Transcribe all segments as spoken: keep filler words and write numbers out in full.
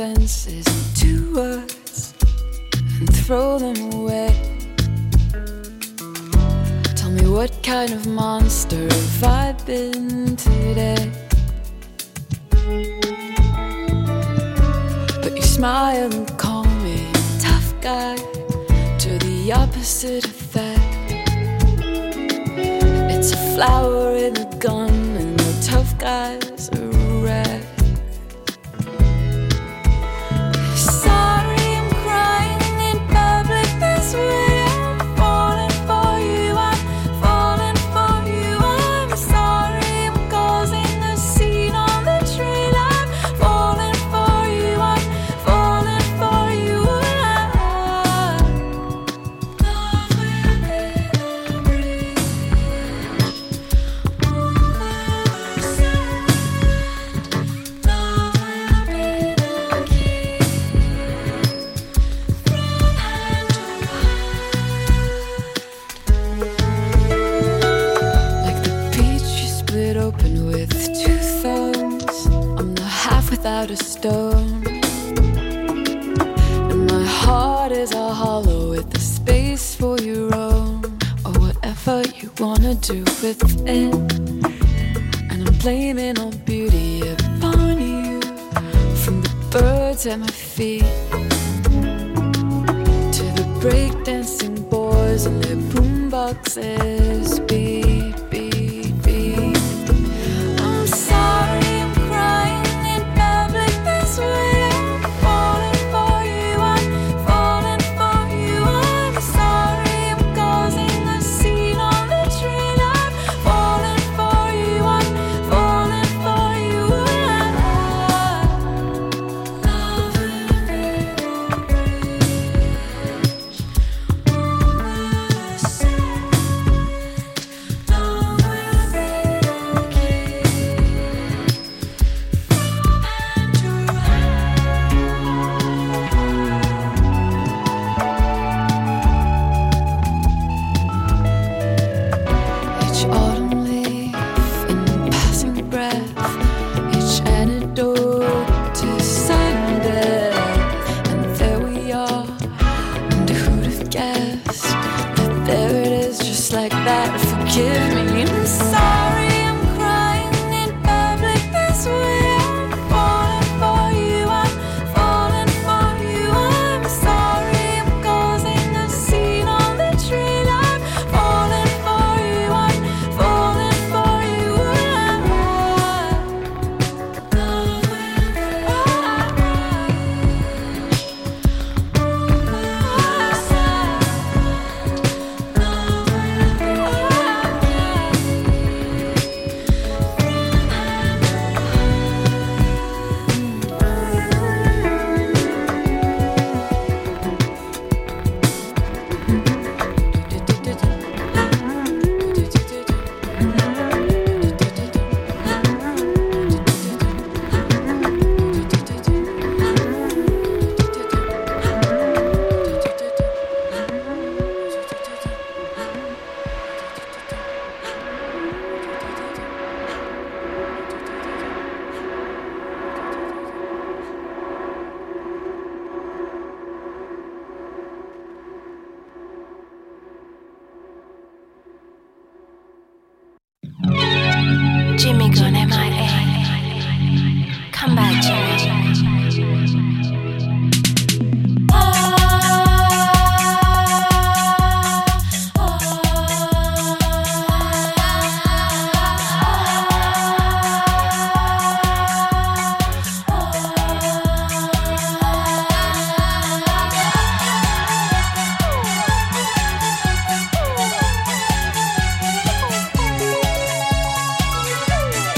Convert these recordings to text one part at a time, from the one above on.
fences into words and throw them away. Tell me, what kind of monster have I been today? But you smile and call me tough guy, to the opposite effect. It's a flower in a gun and the tough guy's a wreck. Sorry, I'm crying in public this way. I'm falling for you, I'm falling for you. I'm sorry, I'm causing a scene on the train. I'm falling for you, I'm falling for you. Love will be the breeze over the sand. Love will be the key from hand to heart. Like the peach you split open with two thumbs, I'm the half without a stone. And my heart is a hollow with a space for your own, or whatever you wanna do with it. And I'm blaming all beauty upon you, from the birds at my feet to the breakdancing boys and their boomboxes. Beat, beat, beat. I'm sorry, I'm crying in public this way. I'm falling for you, I'm falling for you. I'm sorry, I'm causing a scene on the train. I'm falling for you, I'm falling for you. Love will be the bridge over the sand. Love will be the key from hand to hand. Each autumn leaf and passing breath, each antidote to sudden death. And there we are, and who'd have guessed that there it is, just like that. Forgive me, I'm sorry, I'm crying in public this way. I'm falling for you, I'm falling for you. I'm sorry, I'm causing a scene on the train. I'm falling for you, I'm falling for you. Love will be the Jimmy gone M I A. Come back, Jimmy. Love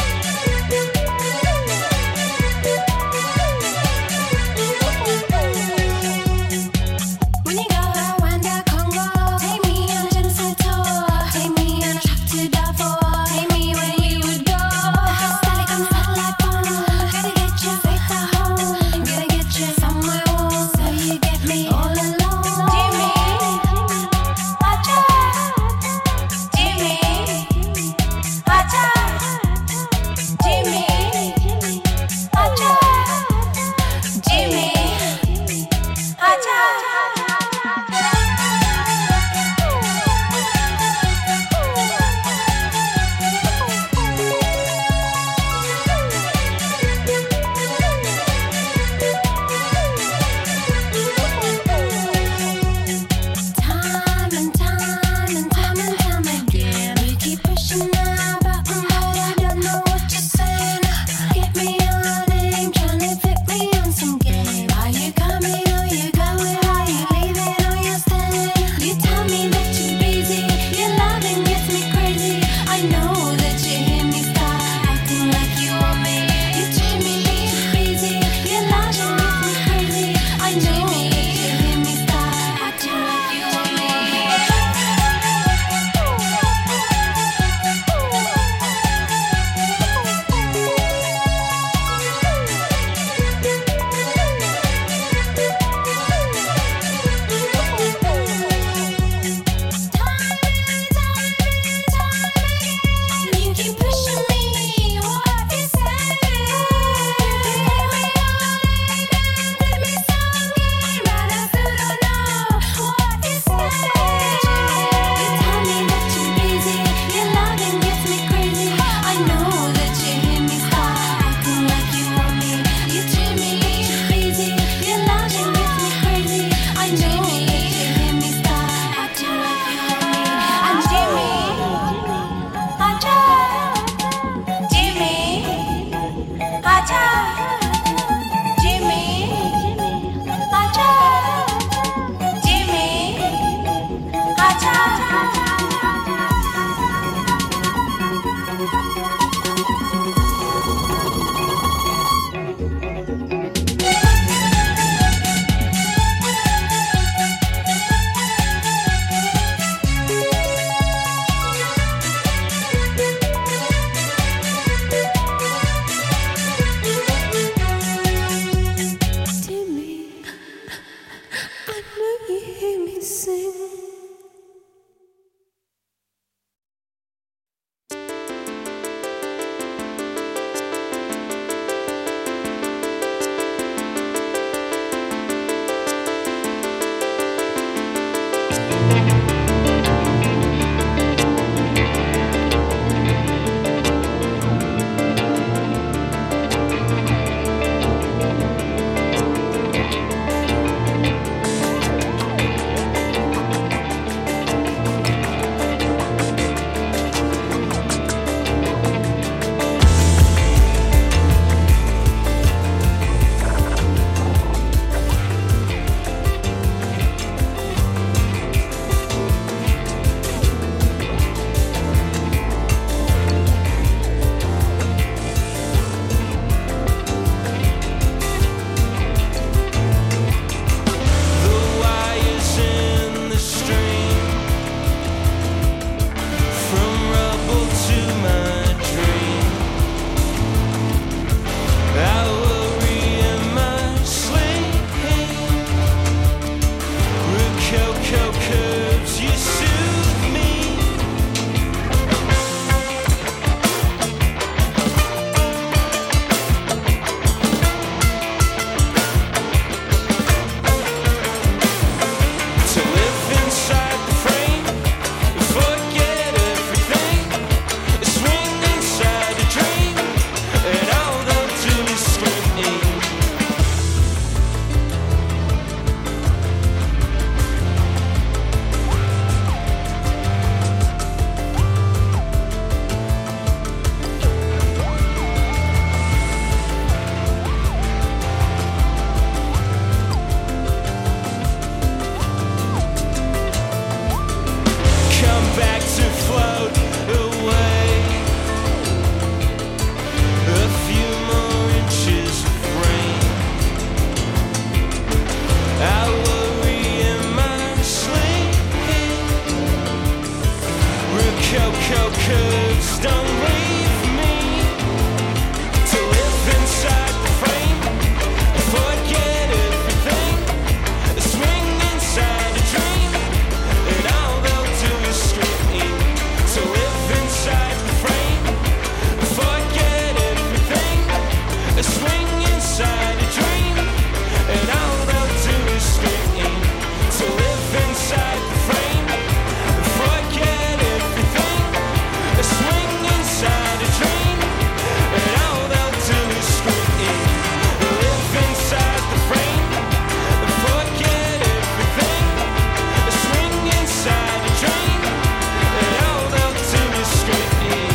curves don't leave me to live inside the frame. Forget everything, swing inside a dream, and all they'll do is scream. To live inside the frame. Forget everything, swing inside a dream, and all they'll do is scream. To live inside the frame. Forget everything, swing inside a dream, and all they'll do is scream. Live inside the frame. Forget everything, swing inside a dream, and all they'll do is scream.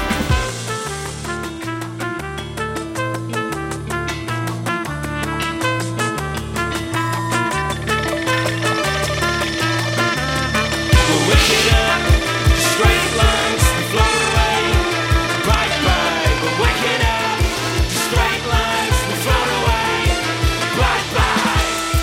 Wicked up, straight lines that float away. Bye bye, we're wicked up, straight lines that float away. Bye bye.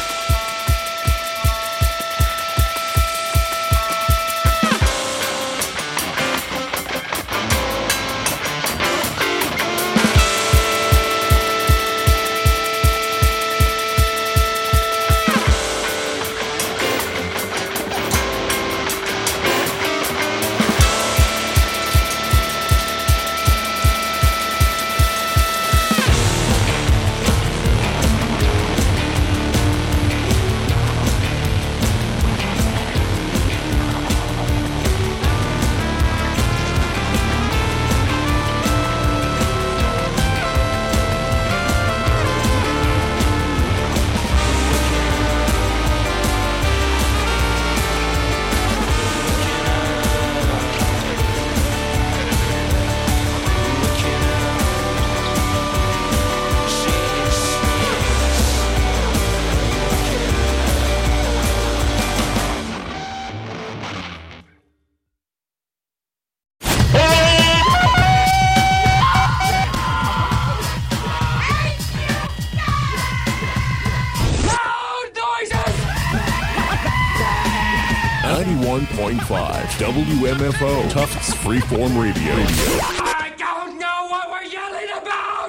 ninety-one point five W M F O Tufts Freeform Radio. I don't know what we're yelling about!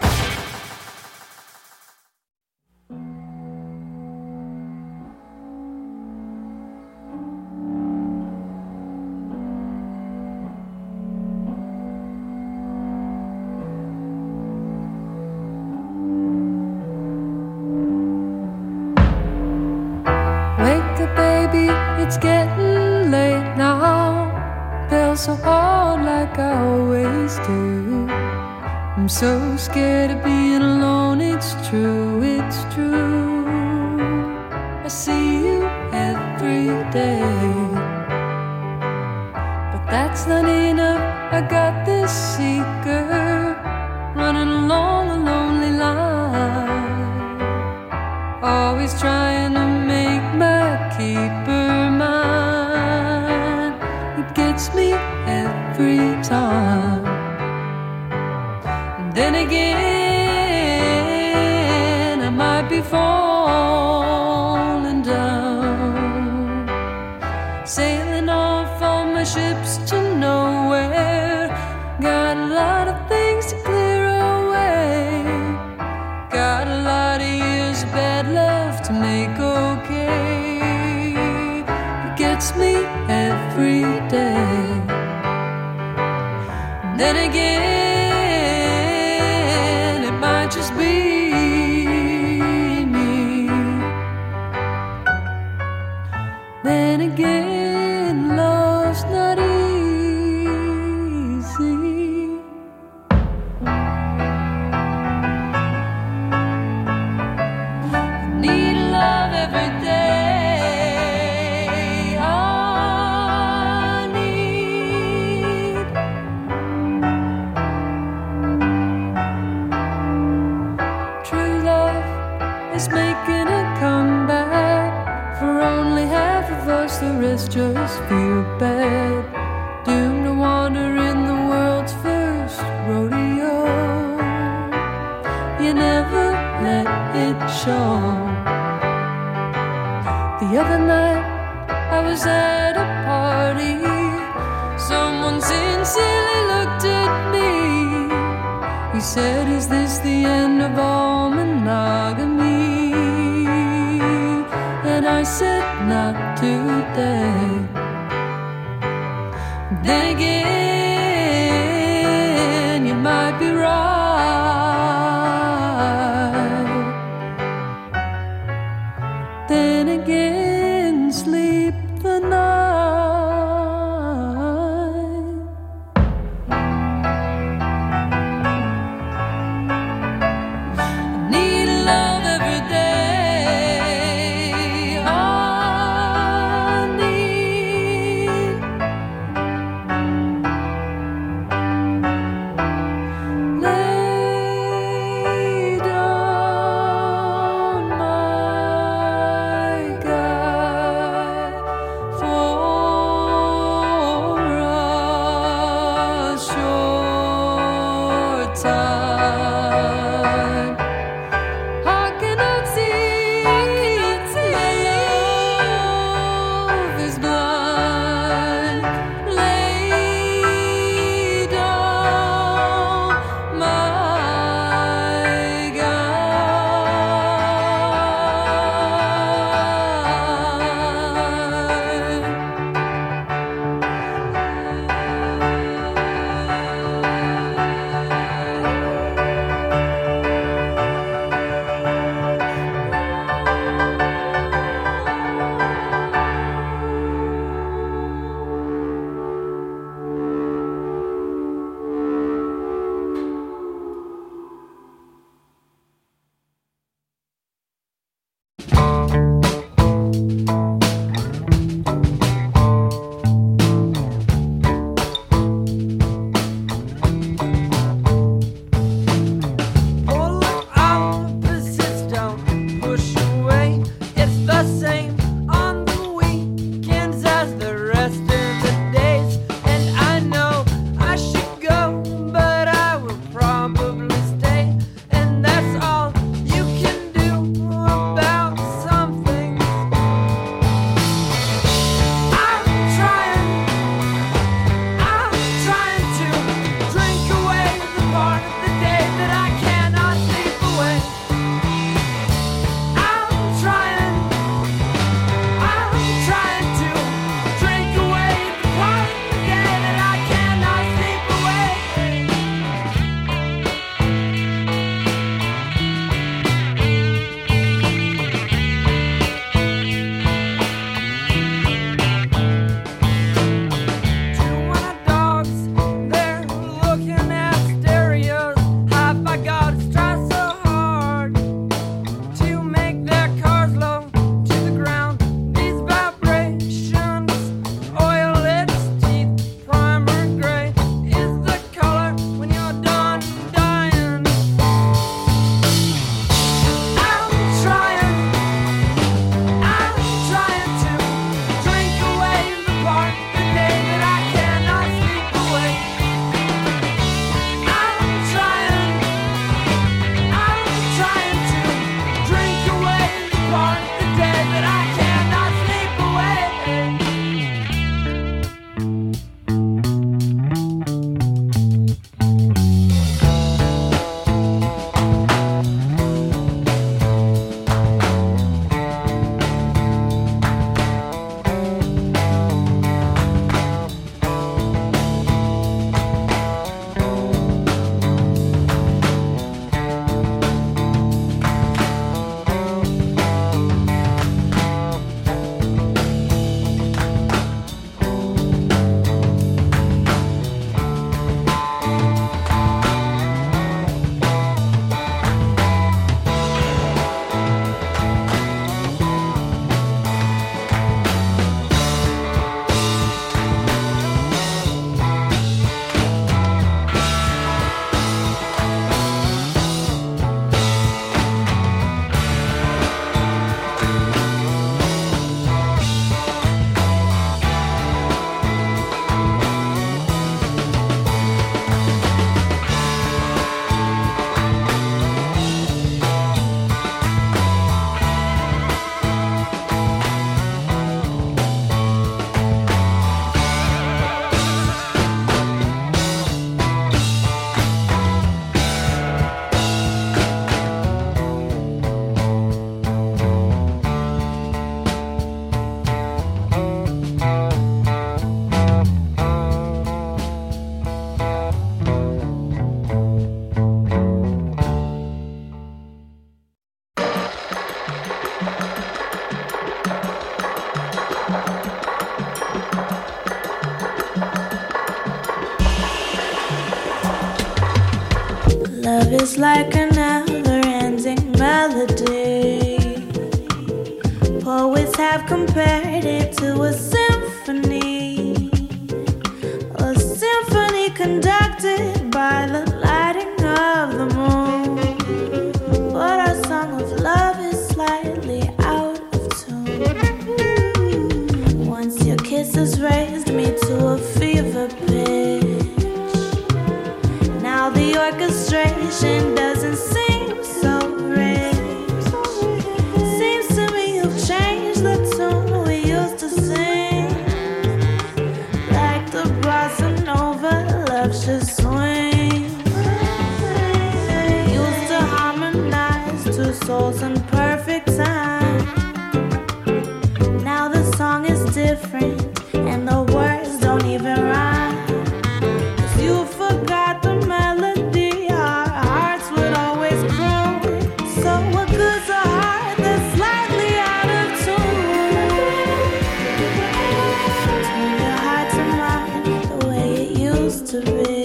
Wake up, baby, it's getting late now. Fell so hard like I always do. I'm so scared of being alone, it's true, it's true. I see you every day, but that's not enough. I got this seeker running along a lonely line, always trying to make my keeper mine. It gets me every time. And then again, I might be falling down, sailing off on my ships to nowhere. Got a lot of things to clear away. Got a lot of years of bad love to make okay. It gets me every day. And then again, it might just be me. Then again, love's not easy. Need love every day. I need true love is making a comeback. For only half of us, the rest just feel bad. Doomed to wander in the world's first rodeo. You never let it show. The other night I was at a party. Someone sincerely said, is this the end of all monogamy? And I said, not today. Then again, you might be right. Then again, sleep the night. Love is like a never-ending melody. Poets have compared it to a symphony, a symphony conducted by the lighting of the moon. But our song of love is slightly out of tune. Once your kisses raised me to a fever pitch. Now the orchestration doesn't seem so rich. Seems to me you've changed the tune we used to sing. Like the bossa nova, love should swing. Used to harmonize two souls in perfect time. Now the song is different and the words don't even rhyme. 'Cause you forgot the melody our hearts would always croon. So what good's a heart that's slightly out of tune? Turn your heart to mine the way it used to be.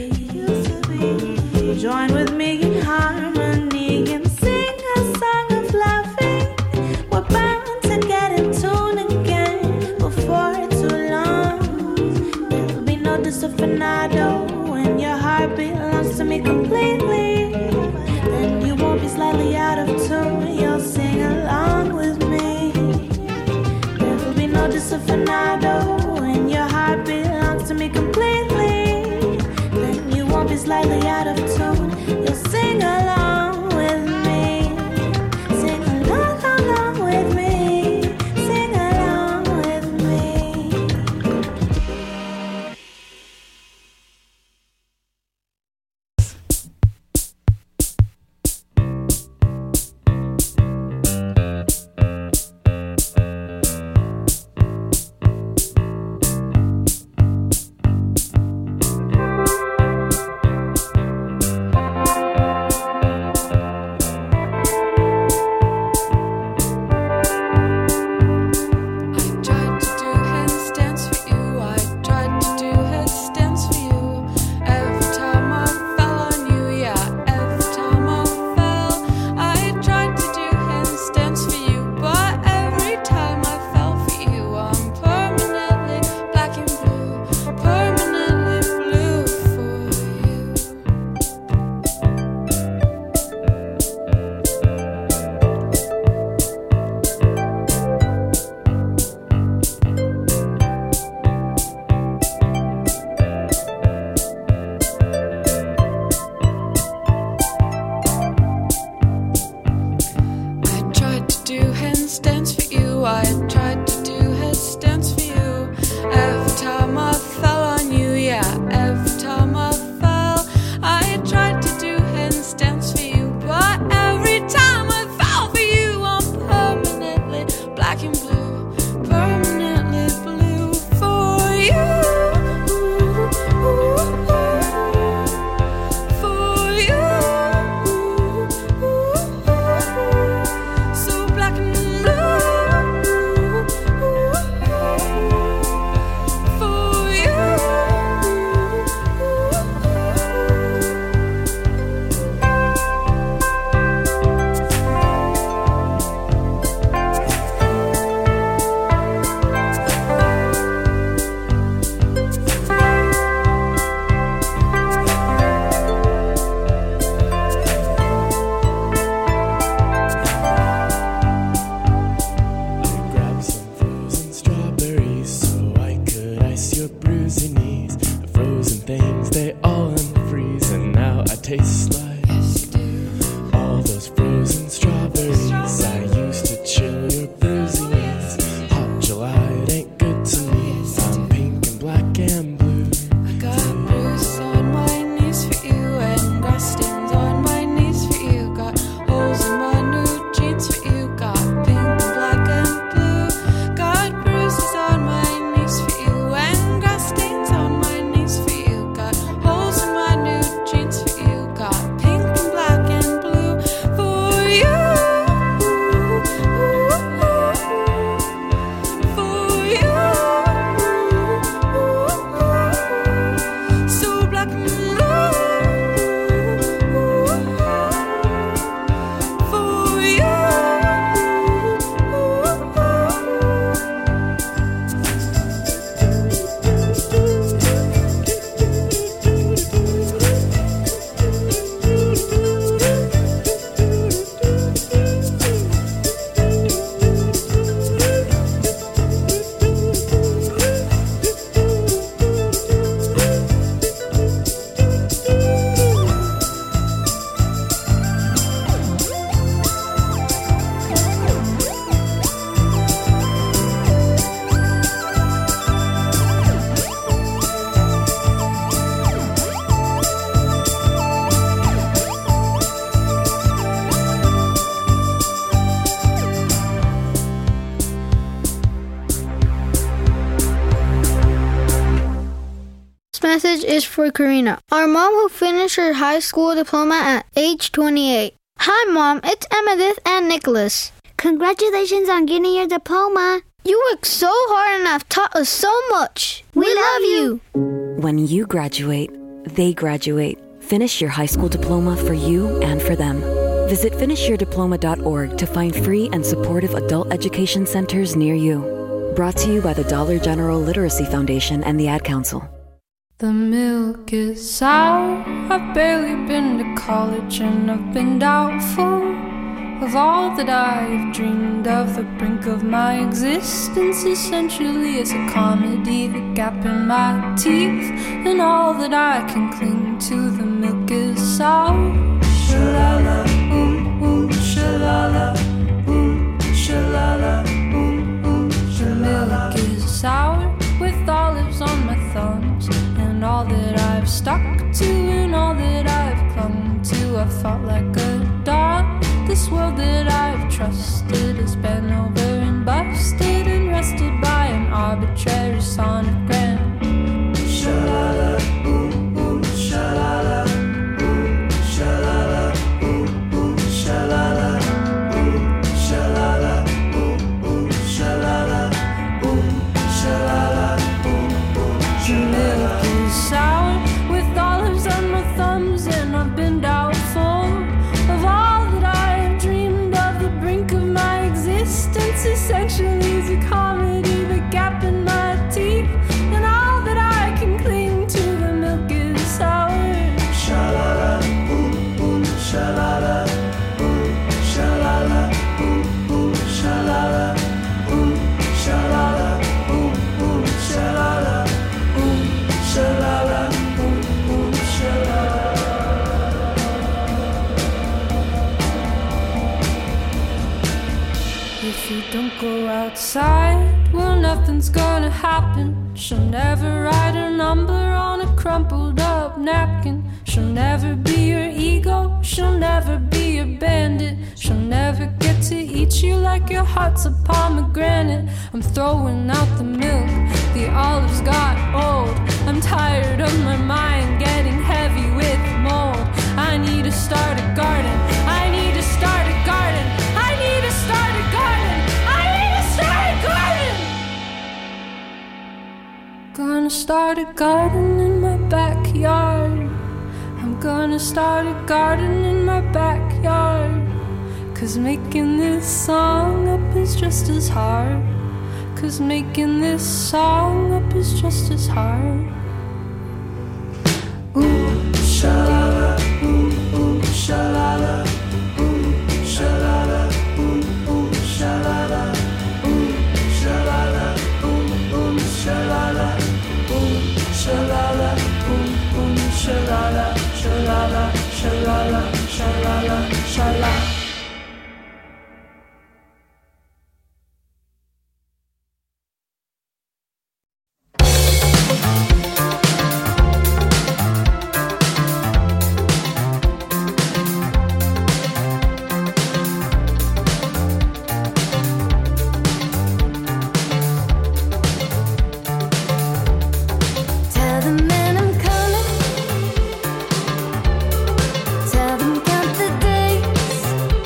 Join with me in harmony and sing a song of loving. We're bound to get in tune again before too long. There'll be no disafinado when your heart belongs to me completely. Then you won't be slightly out of tune. You'll sing along with me. There'll be no disafinado when your heart belongs to me completely. Then you won't be slightly out of tune. You'll sing along with me. Sing along, along with me. Sing along with me. is for Karina, our mom who finished her high school diploma at age twenty-eight. Hi, Mom. It's Emmettith and Nicholas. Congratulations on getting your diploma. You worked so hard and have taught us so much. We, we love you. When you graduate, they graduate. Finish your high school diploma for you and for them. Visit finish your diploma dot org to find free and supportive adult education centers near you. Brought to you by the Dollar General Literacy Foundation and the Ad Council. The milk is sour. I've barely been to college and I've been doubtful of all that I've dreamed of. The brink of my existence essentially is a comedy. The gap in my teeth and all that I can cling to. The milk is sour. Shalala, ooh, ooh, shalala, ooh, shalala, ooh, ooh, shalala. The milk is sour with olives on my thumbs, and all that I've stuck to and all that I've clung to. I fought like a dog. This world that I've trusted has been over and busted and rested by an arbitrary sonogram. Shalala, ooh, ooh, shalala, ooh, shalala, ooh, ooh, shalala, ooh, shalala, ooh, ooh, shalala, ooh, shalala, ooh, ooh, shalala. The milk is sour with olives on my thumbs, and I've been doubtful of all that I've dreamed of. The brink of my existence essentially is a comedy. The gap in my teeth and all that I can cling to. The milk is sour. Shalala, ooh, ooh, shalala, ooh, shalala, ooh, ooh, shalala, ooh, shalala, ooh, ooh, shalala, ooh, shalala, ooh, ooh, shalala. If you don't go outside, well, nothing's gonna happen. She'll never write her number on a crumpled up napkin. She'll never be your ego, she'll never be your bandit. She'll never get to eat you like your heart's a pomegranate. I'm throwing out the milk, the olives got old. I'm tired of my mind getting heavy with mold. I need to start a garden, I need to start a garden, I need to start a garden, I need to start a garden. Gonna start a garden in my backyard. I'm gonna start a garden in my backyard. Cause making this song up is just as hard. Cause making this song up is just as hard. Ooh, shalala, ooh, ooh, shalala, ooh, shalala, ooh, ooh, shalala, ooh, shalala, ooh, ooh, shalala, ooh, shalala, ooh, ooh, shalala, shalala, shalala, shalala, shalala. Tell them count the days.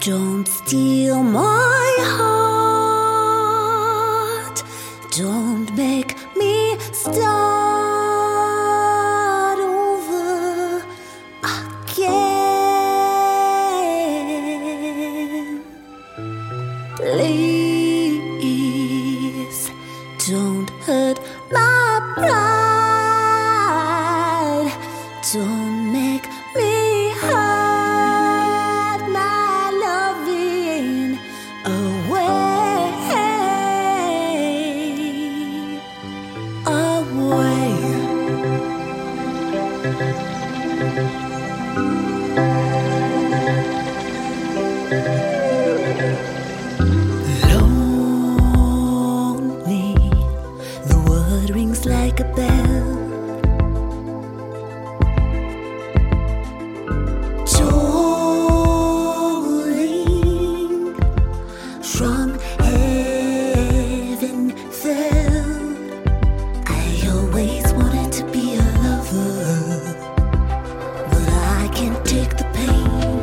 Don't steal my heart. Don't make me start over again. Please don't hurt my pride. Don't make me hide my loving away, away. Lonely, the word rings like a bell. Tolling from heaven fell. I always wanted to be a lover, but I can't take the pain.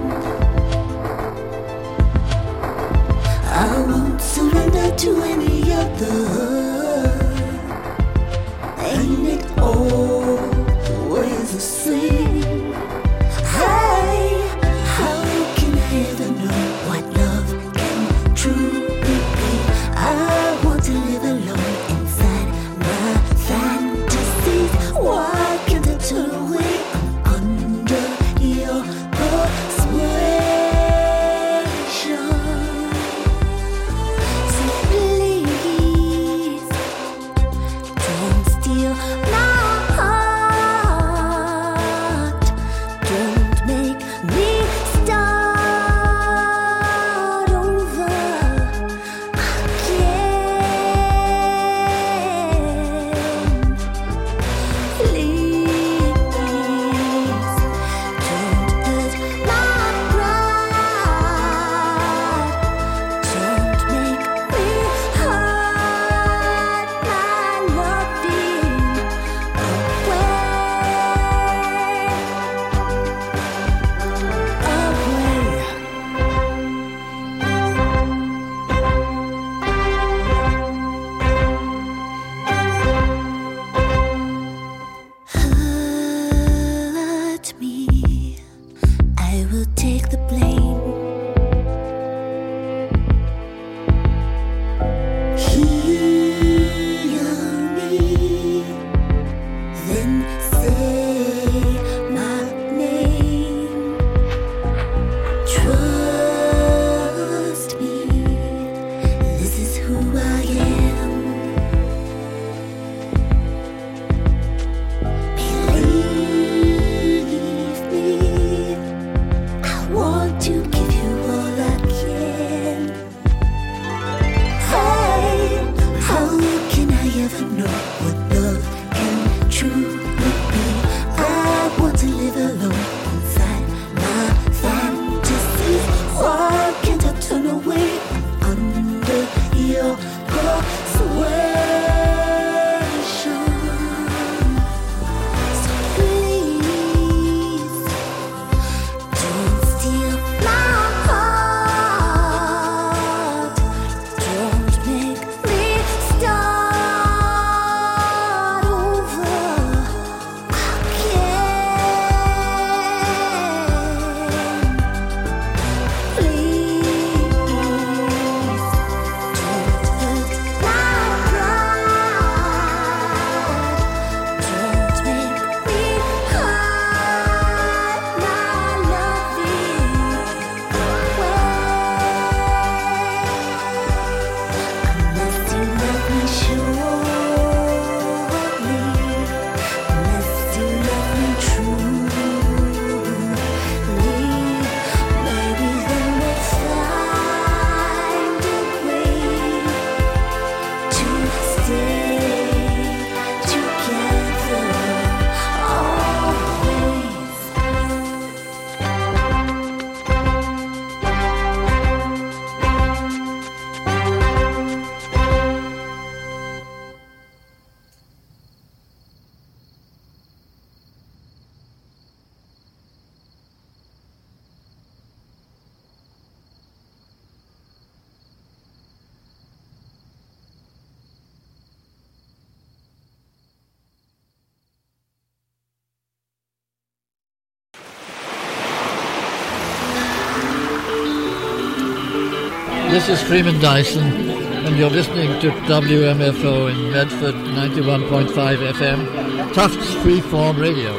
I won't surrender to any other. Ain't it always the same? Hey, how can I ever know what love can truly be? I want to live alone inside my fantasies. Why can't I turn away? I'm under your persuasion. So please This is Freeman Dyson, and you're listening to W M F O in Medford, ninety-one point five F M, Tufts Freeform Radio.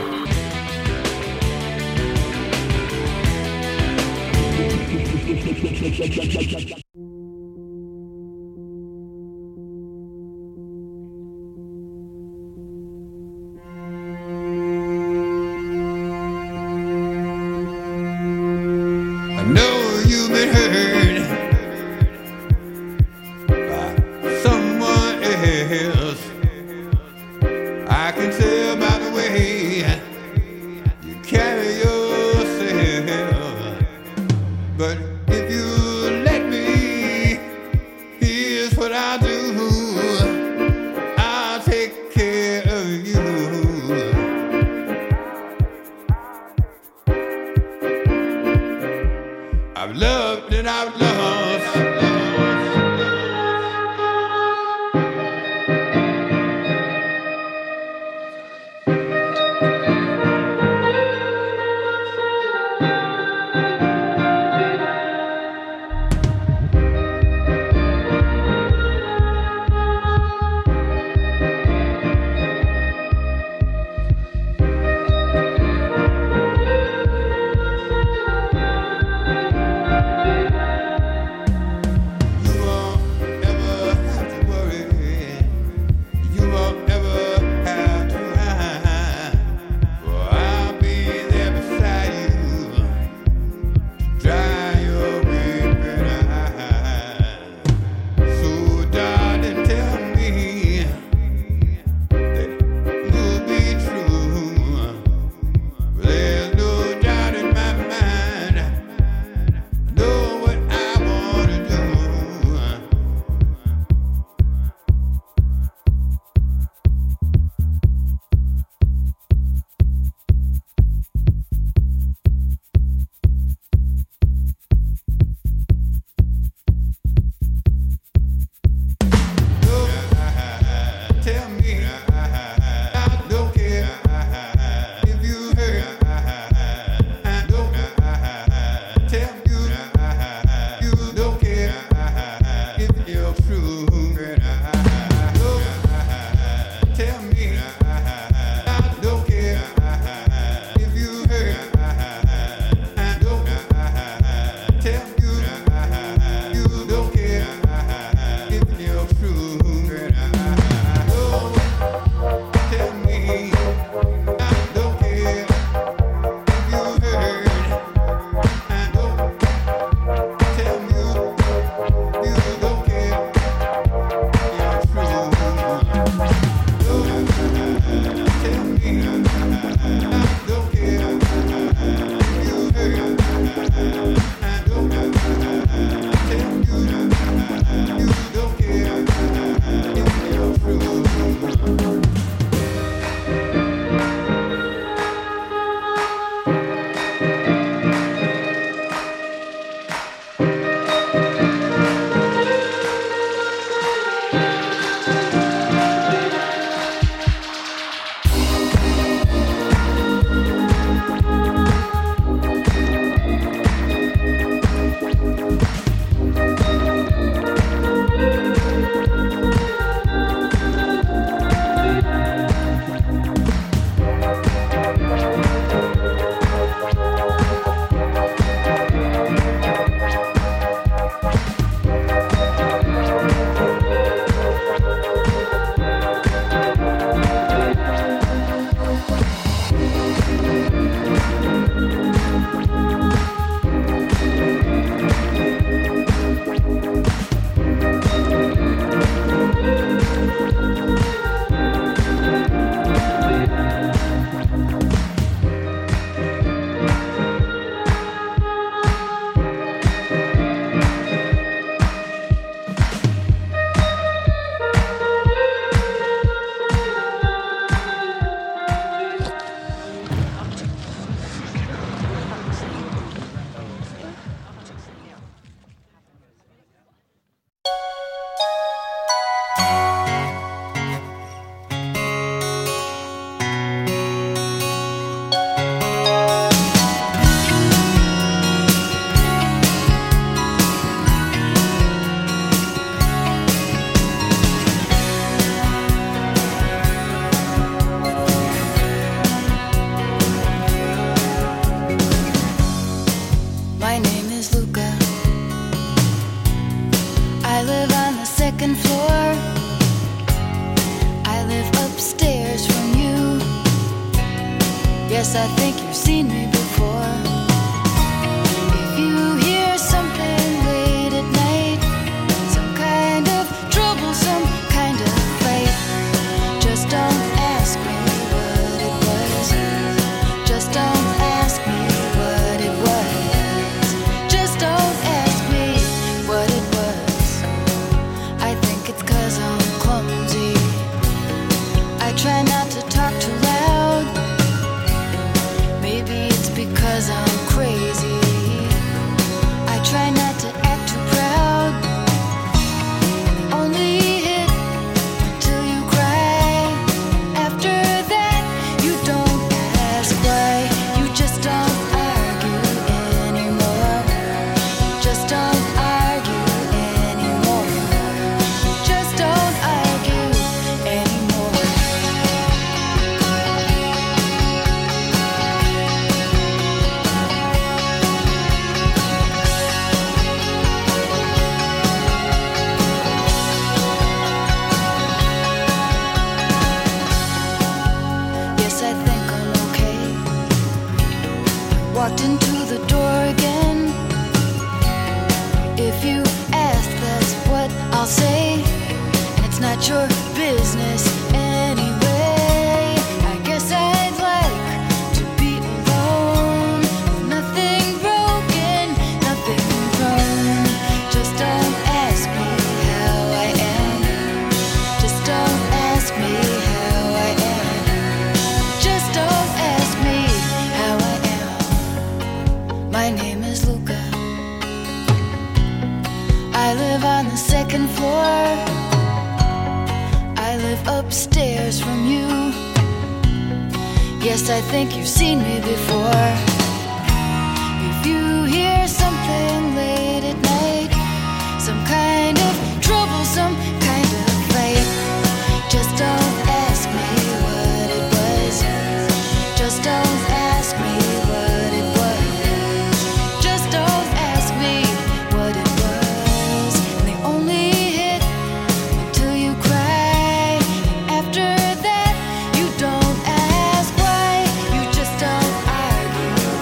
I know you've been hurt by someone else. I can tell by the way you carry yourself. But if you let me, here's what I'll do. I'll take care of you. I've loved and I've lost. Yes, I think you've seen me before. If you hear something late at night, some kind of trouble, some kind of fight, just don't ask me what it was. Just don't ask me what it was. Just don't ask me what it was. I think it's 'cause I'm clumsy. I try not to talk too loud. Maybe it's because I'm crazy. I try not to act too proud. Only hit till you cry. After that, you don't ask why. You just don't argue anymore. Just don't argue anymore. Just don't argue anymore. Yes, I think I'm okay. Walked into the door again. If you ask, that's what I'll say. And it's not your business anyway. I guess I'd like to be alone. With nothing broken, nothing wrong. Just don't ask me how I am. Just don't ask me how I am. Just don't ask me how I am. My name is Luca. I live on the second floor. I live upstairs from you. Yes, I think you've seen me before. If you hear something late at night, some kind of trouble, some kind of fight, just don't ask me what it was. Just don't ask me what it was. Just don't ask me what it was. And they only hit until you cry. After that, you don't ask why. You just don't argue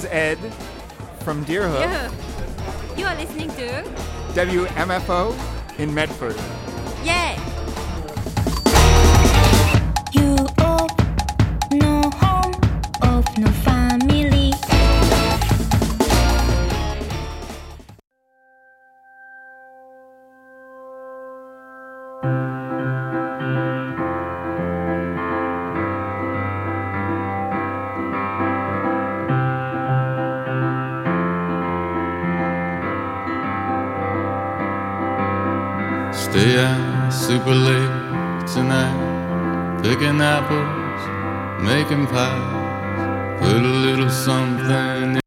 is Ed from Deerhook. Deerhook. You are listening to W M F O in Medford. Yeah. You of no home, of no family. Stay out super late tonight, picking apples, making pies, put a little something